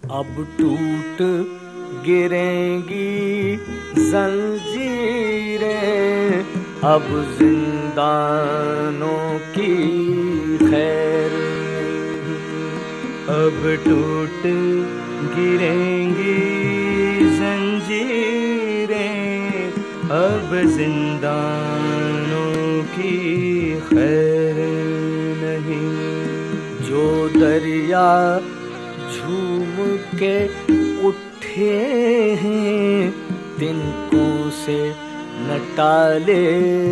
अब टूट गिरेंगी जंजीरें, अब जिंदानों की खैर नहीं। अब टूट गिरेंगी जंजीरें, अब जिंदानों की खैर नहीं। जो दरिया झूम के उठे हैं, तिनकों से न टाले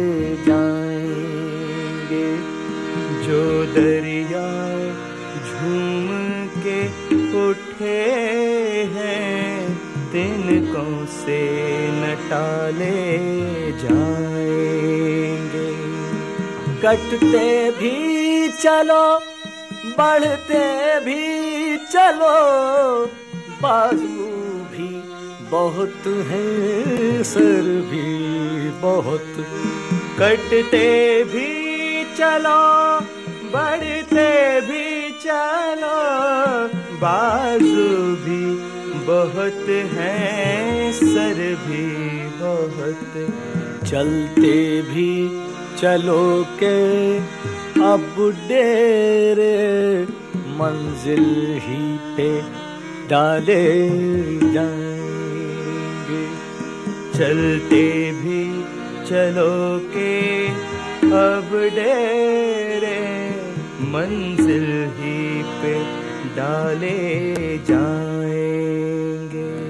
जाएंगे। जो दरिया झूम के उठे हैं, तिनकों से न टाले जाएंगे। कटते भी चलो, बढ़ते भी चलो, बाजू भी बहुत हैं, सर भी बहुत। कटते भी चलो, बढ़ते भी चलो, बाजू भी बहुत हैं, सर भी बहुत। चलते भी चलो के अब डेरे मंजिल ही पे डाले जाएंगे। चलते भी चलो के अब डेरे मंजिल ही पे डाले जाएंगे।